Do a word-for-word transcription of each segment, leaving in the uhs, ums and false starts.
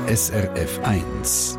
S R F eins.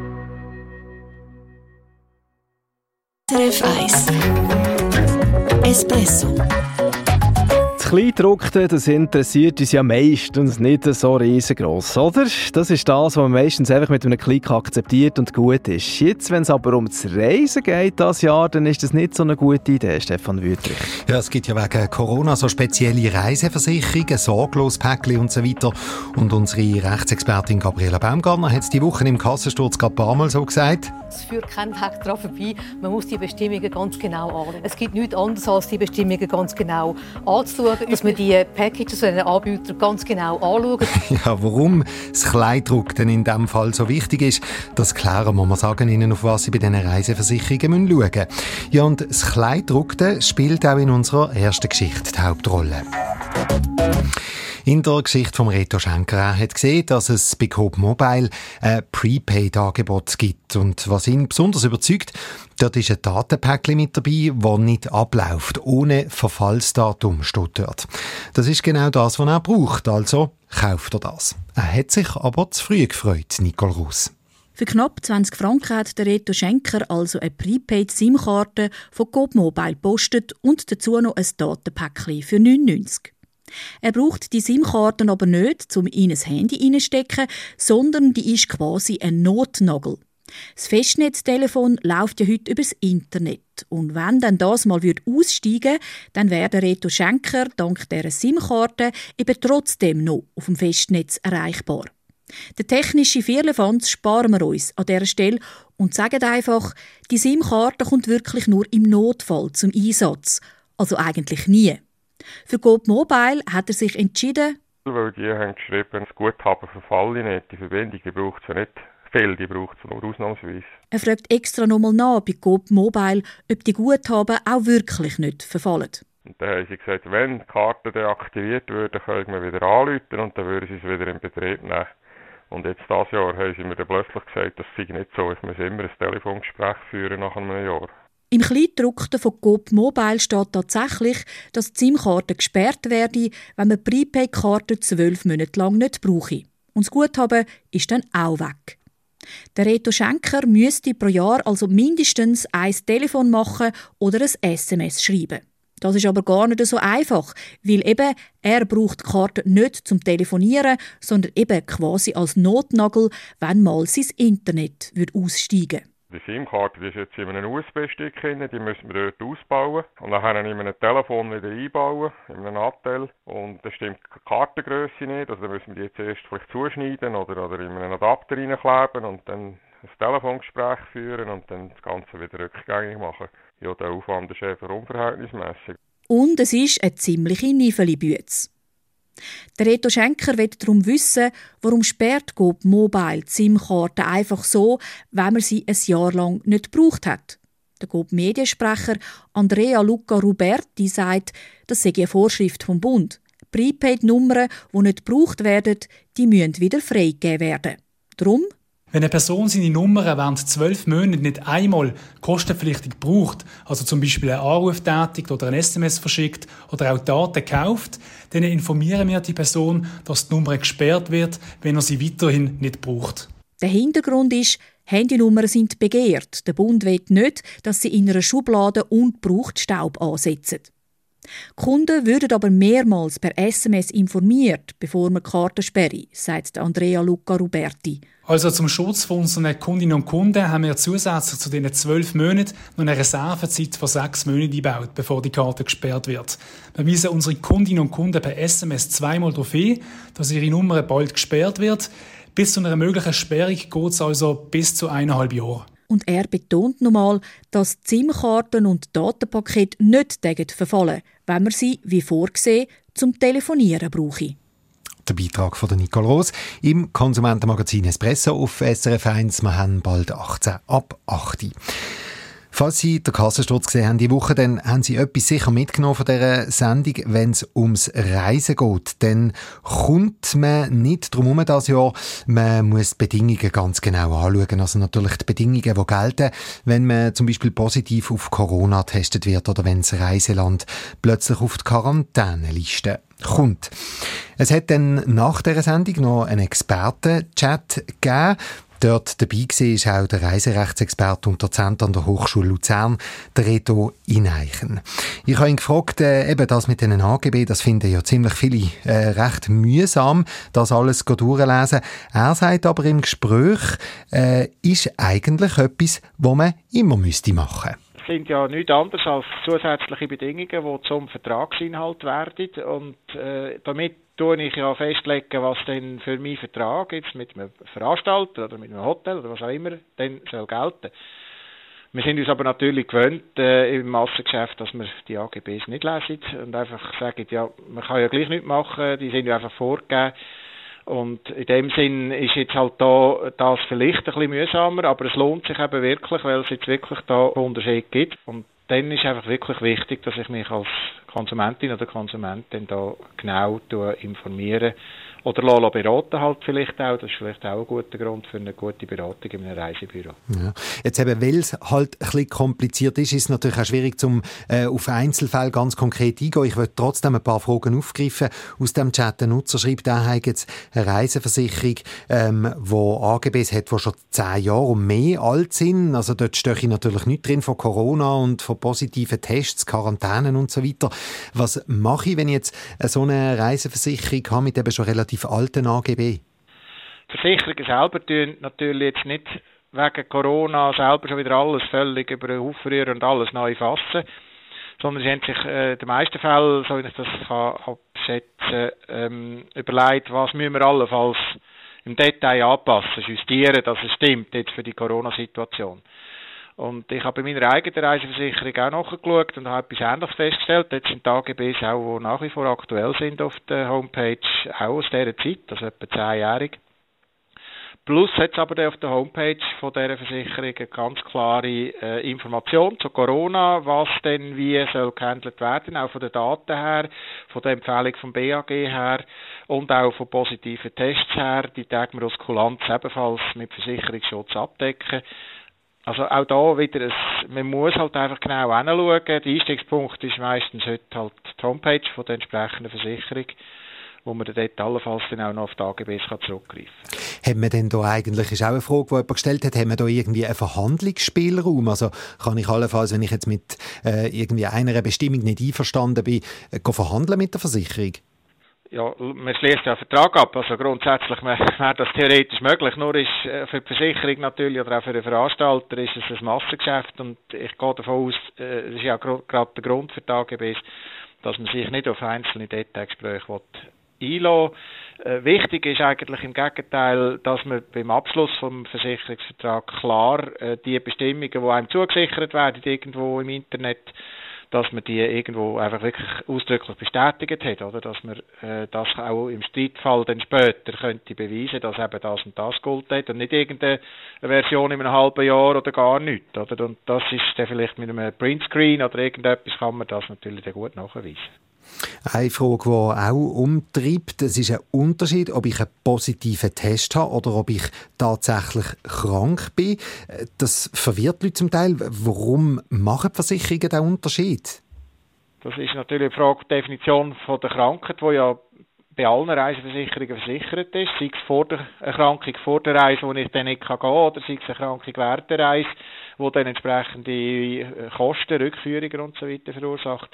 S R F eins Espresso. Das Kleingedruckte, das interessiert uns ja meistens nicht so riesengross, oder? Das ist das, was man meistens einfach mit einem Klick akzeptiert und gut ist. Jetzt, wenn es aber um das Reisen geht dieses Jahr, dann ist das nicht so eine gute Idee, Stefan Wüthrich. Ja, es gibt ja wegen Corona so spezielle Reiseversicherungen, Sorglos-Päckchen und so weiter. Und unsere Rechtsexpertin Gabriela Baumgartner hat es die Woche im Kassensturz gerade ein paar Mal so gesagt. Es führt kein Weg daran vorbei. Man muss die Bestimmungen ganz genau anschauen. Es gibt nichts anderes, als die Bestimmungen ganz genau anzuschauen, dass man die Packages von den Anbietern ganz genau anschaut. Ja, warum das Kleidruck denn in diesem Fall so wichtig ist, das klären wir. Wir sagen Ihnen, auf was Sie bei diesen Reiseversicherungen schauen müssen. Ja, und das Kleidruckte spielt auch in unserer ersten Geschichte die Hauptrolle. In der Geschichte von Reto Schenker. Er hat gesehen, dass es bei Coop Mobile ein Prepaid-Angebot gibt. Und was ihn besonders überzeugt, dort ist ein Datenpäckchen mit dabei, das nicht abläuft. Ohne Verfallsdatum steht dort. Das ist genau das, was er braucht. Also kauft er das. Er hat sich aber zu früh gefreut, Nicole Russ. Für knapp zwanzig Franken hat der Reto Schenker also eine Prepaid-SIM-Karte von Coop Mobile gepostet und dazu noch ein Datenpäckchen für neun neunzig. Er braucht die SIM-Karten aber nicht, um in ein Handy reinzustecken, sondern die ist quasi ein Notnagel. Das Festnetztelefon läuft ja heute übers Internet. Und wenn dann das mal aussteigen würde, dann wäre der Reto Schenker dank dieser SIM-Karte eben trotzdem noch auf dem Festnetz erreichbar. Den technischen Firlefanz sparen wir uns an dieser Stelle und sagen einfach, die SIM-Karte kommt wirklich nur im Notfall zum Einsatz. Also eigentlich nie. Für Coop Mobile hat er sich entschieden, weil die haben geschrieben, das Guthaben verfalle nicht. Die Verbindung die braucht es ja nicht viel, die braucht es nur ausnahmsweise. Er fragt extra nochmal nach bei Coop Mobile, ob die Guthaben auch wirklich nicht verfallen. Und dann haben sie gesagt, wenn die Karte deaktiviert wird, dann können wir wieder anrufen und dann würden sie es wieder in Betrieb nehmen. Und jetzt dieses Jahr haben sie mir dann plötzlich gesagt, das sei nicht so, ich muss immer ein Telefongespräch führen nach einem Jahr. Im Kleingedruckten von Coop Mobile steht tatsächlich, dass die SIM-Karte gesperrt werde, wenn man die Prepaid-Karte zwölf Monate lang nicht brauche. Und das Guthaben ist dann auch weg. Der Reto Schenker müsste pro Jahr also mindestens ein Telefon machen oder ein S M S schreiben. Das ist aber gar nicht so einfach, weil eben er braucht die Karte nicht zum Telefonieren, sondern eben quasi als Notnagel, wenn mal sein Internet aussteigen würde. Die SIM-Karte die ist jetzt in einem U S B-Stick drin, die müssen wir dort ausbauen. Und dann in einem Telefon wieder einbauen, in einem Nattel. Und da stimmt die Kartengrösse nicht, also dann müssen wir die jetzt erst vielleicht zuschneiden oder, oder in einen Adapter reinkleben und dann ein Telefongespräch führen und dann das Ganze wieder rückgängig machen. Ja, der Aufwand ist einfach unverhältnismäßig. Und es ist eine ziemliche Nifeli-Bütze. Der Reto Schenker will darum wissen, warum sperrt Coop Mobile die SIM-Karte einfach so, wenn man sie ein Jahr lang nicht gebraucht hat. Der Coop-Mediensprecher Andrea Luca Ruberti sagt, das sei eine Vorschrift vom Bund. Prepaid-Nummern, die nicht gebraucht werden, die müssen wieder freigegeben werden. Darum Wenn eine Person seine Nummer während zwölf Monaten nicht einmal kostenpflichtig braucht, also zum Beispiel einen Anruf tätigt oder ein S M S verschickt oder auch Daten kauft, dann informieren wir die Person, dass die Nummer gesperrt wird, wenn er sie weiterhin nicht braucht. Der Hintergrund ist, Handynummern sind begehrt. Der Bund will nicht, dass sie in einer Schublade ungebraucht Staub ansetzen. Kunden würden aber mehrmals per S M S informiert, bevor man die Karte sperren, sagt Andrea Luca Ruberti. Also zum Schutz von unseren Kundinnen und Kunden haben wir zusätzlich zu diesen zwölf Monaten noch eine Reservezeit von sechs Monaten eingebaut, bevor die Karte gesperrt wird. Wir weisen unsere Kundinnen und Kunden per S M S zweimal darauf hin, dass ihre Nummer bald gesperrt wird. Bis zu einer möglichen Sperrung geht es also bis zu eineinhalb Jahren. Und er betont nochmal, dass die SIM-Karten und Datenpakete nicht verfallen, wenn man sie, wie vorgesehen, zum Telefonieren brauche. Der Beitrag von Nicole Roos im Konsumentenmagazin Espresso auf S R F eins. Wir haben bald achtzehn ab acht. Falls Sie den Kassensturz gesehen haben diese Woche, dann haben Sie etwas sicher mitgenommen von dieser Sendung, wenn es ums Reisen geht. Dann kommt man nicht drum herum dieses Jahr, man muss die Bedingungen ganz genau anschauen. Also natürlich die Bedingungen, die gelten, wenn man zum Beispiel positiv auf Corona getestet wird oder wenn das Reiseland plötzlich auf die Quarantäneliste kommt. Es hat dann nach dieser Sendung noch einen Experten-Chat gegeben. Dort dabei war auch der Reiserechtsexperte und Dozent an der Hochschule Luzern, der Reto Ineichen. Ich habe ihn gefragt, äh, eben das mit diesen A G B, das finden ja ziemlich viele äh, recht mühsam, das alles durchlesen. Er sagt aber im Gespräch, äh, ist eigentlich etwas, was man immer müsste machen. Es sind ja nichts anderes als zusätzliche Bedingungen, die zum Vertragsinhalt werden. Und äh, damit tue ich ja festlegen, was denn für meinen Vertrag jetzt mit einem Veranstalter oder mit einem Hotel oder was auch immer dann soll gelten. Wir sind uns aber natürlich gewöhnt äh, im Massengeschäft, dass wir die A G Bs nicht lesen und einfach sagen, ja, man kann ja gleich nichts machen, die sind ja einfach vorgegeben. Und in dem Sinn ist jetzt halt da das vielleicht ein bisschen mühsamer, aber es lohnt sich eben wirklich, weil es jetzt wirklich da einen Unterschied gibt. Und dann ist einfach wirklich wichtig, dass ich mich als Konsumentin oder Konsument dann da genau informiere oder lasse beraten halt vielleicht auch. Das ist vielleicht auch ein guter Grund für eine gute Beratung in einem Reisebüro. Ja. Jetzt eben, weil es halt ein bisschen kompliziert ist, ist es natürlich auch schwierig, zum äh, auf Einzelfälle ganz konkret eingehen. Ich möchte trotzdem ein paar Fragen aufgreifen aus dem Chat. Der Nutzer schreibt, er hat jetzt eine Reiseversicherung, ähm, die A G Bs hat, die schon zehn Jahre und mehr alt sind. Also dort stehe ich natürlich nicht drin von Corona und von positiven Tests, Quarantänen und so weiter. Was mache ich, wenn ich jetzt so eine Reiseversicherung habe mit eben schon relativ alten A G B? Die Versicherungen selber tun natürlich jetzt nicht wegen Corona selber schon wieder alles völlig über den Haufen rühren und alles neu fassen, sondern sie haben sich äh, in den meisten Fällen, so wie ich das kann abschätzen, ähm, überlegt, was müssen wir allenfalls im Detail anpassen, justieren, dass es stimmt jetzt für die Corona-Situation. Und ich habe bei meiner eigenen Reiseversicherung auch nachgeschaut und habe etwas Ähnliches festgestellt. Jetzt sind die A G Bs auch, die nach wie vor aktuell sind auf der Homepage, auch aus dieser Zeit, also etwa zehnjährig. Plus hat es aber auf der Homepage von dieser Versicherung eine ganz klare äh, Information zu Corona, was denn wie soll gehandelt werden, auch von den Daten her, von der Empfehlung vom B A G her und auch von positiven Tests her. Die tägen wir aus Kulanz ebenfalls mit Versicherungsschutz abdecken. Also auch da wieder, ein, man muss halt einfach genau hinschauen. Der Einstiegspunkt ist meistens heute halt die Homepage von der entsprechenden Versicherung, wo man dort allenfalls dann auch noch auf die A G Bs zurückgreifen kann. Hat man denn da eigentlich, ist auch eine Frage, die jemand gestellt hat, hat man da irgendwie einen Verhandlungsspielraum? Also kann ich allenfalls, wenn ich jetzt mit äh, irgendwie einer Bestimmung nicht einverstanden bin, äh, verhandeln mit der Versicherung? Ja, man schließt ja einen Vertrag ab, also grundsätzlich wäre das theoretisch möglich, nur ist für die Versicherung natürlich oder auch für den Veranstalter ist es ein Massengeschäft und ich gehe davon aus, das ist ja gerade der Grund für die A G Bs, dass man sich nicht auf einzelne Detailgespräche einlassen will. Äh, wichtig ist eigentlich im Gegenteil, dass man beim Abschluss vom Versicherungsvertrag klar äh, die Bestimmungen, die einem zugesichert werden, irgendwo im Internet, dass man die irgendwo einfach wirklich ausdrücklich bestätigt hat, oder? Dass man äh, das auch im Streitfall dann später könnte beweisen, dass eben das und das gilt hat und nicht irgendeine Version in einem halben Jahr oder gar nichts, oder? Und das ist dann vielleicht mit einem Printscreen oder irgendetwas kann man das natürlich dann gut nachweisen. Eine Frage, die auch umtreibt, es ist ein Unterschied, ob ich einen positiven Test habe oder ob ich tatsächlich krank bin. Das verwirrt Leute zum Teil. Warum machen die Versicherungen diesen Unterschied? Das ist natürlich eine Frage der Definition von der Krankheit, die ja bei allen Reiseversicherungen versichert ist. Sei es vor der Erkrankung vor der Reise, wo ich dann nicht gehen kann, oder sei es eine Erkrankung während der Reise, die dann entsprechende Kosten, Rückführungen und so weiter verursacht.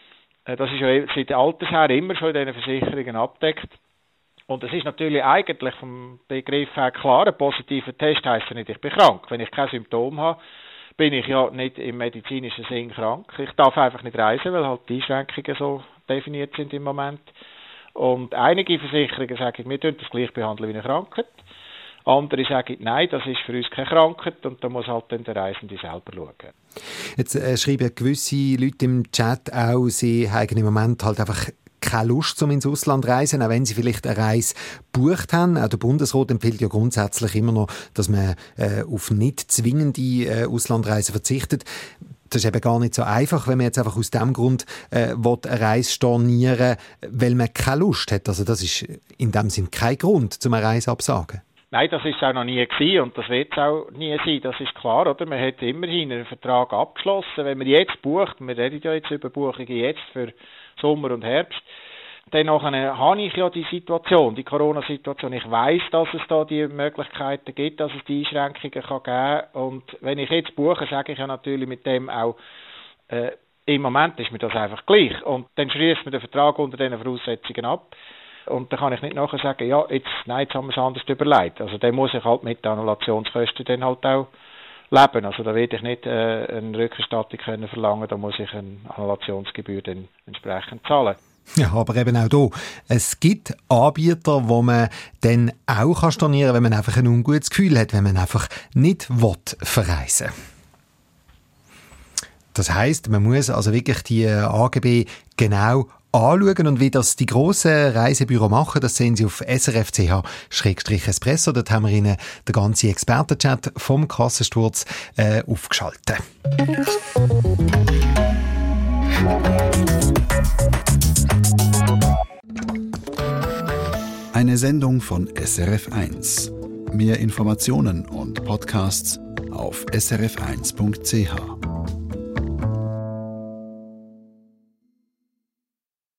Das ist ja seit Alters her immer schon in diesen Versicherungen abdeckt. Und es ist natürlich eigentlich vom Begriff her klar, ein positiver Test heisst ja nicht, ich bin krank. Wenn ich kein Symptom habe, bin ich ja nicht im medizinischen Sinn krank. Ich darf einfach nicht reisen, weil halt die Einschränkungen so definiert sind im Moment. Und einige Versicherungen sagen, wir tun das gleich behandeln wie eine Krankheit. Andere sagen, nein, das ist für uns keine Krankheit und da muss halt dann der Reisende selber schauen. Jetzt äh, schreiben gewisse Leute im Chat auch, sie haben im Moment halt einfach keine Lust, um ins Ausland zu reisen, auch wenn sie vielleicht eine Reise gebucht haben. Auch der Bundesrat empfiehlt ja grundsätzlich immer noch, dass man äh, auf nicht zwingende äh, Auslandreisen verzichtet. Das ist eben gar nicht so einfach, wenn man jetzt einfach aus dem Grund äh, eine Reise stornieren will, weil man keine Lust hat. Also das ist in dem Sinn kein Grund, um eine Reise abzusagen. Nein, das ist auch noch nie gewesen und das wird es auch nie sein, das ist klar, oder? Man hat immerhin einen Vertrag abgeschlossen. Wenn man jetzt bucht, wir reden ja jetzt über Buchungen jetzt für Sommer und Herbst, dann habe ich ja die Situation, die Corona-Situation. Ich weiss, dass es da die Möglichkeiten gibt, dass es die Einschränkungen kann geben kann. Und wenn ich jetzt buche, sage ich ja natürlich mit dem auch, äh, im Moment ist mir das einfach gleich. Und dann schließt man den Vertrag unter diesen Voraussetzungen ab. Und dann kann ich nicht nachher sagen, ja, jetzt, nein, jetzt haben wir es anders überlegt. Also dann muss ich halt mit den Annullationskosten dann halt auch leben. Also da werde ich nicht äh, eine Rückerstattung können verlangen, da muss ich eine Annulationsgebühr dann entsprechend zahlen. Ja, aber eben auch hier. Es gibt Anbieter, wo man dann auch stornieren kann, wenn man einfach ein ungutes Gefühl hat, wenn man einfach nicht verreisen will. Das heisst, man muss also wirklich die A G B genau anschauen und wie das die grossen Reisebüros machen, das sehen Sie auf s r f punkt c h schrägstrich espresso. Dort haben wir Ihnen den ganzen Expertenchat vom Kassensturz äh, aufgeschaltet. Eine Sendung von S R F eins. Mehr Informationen und Podcasts auf s r f eins punkt c h.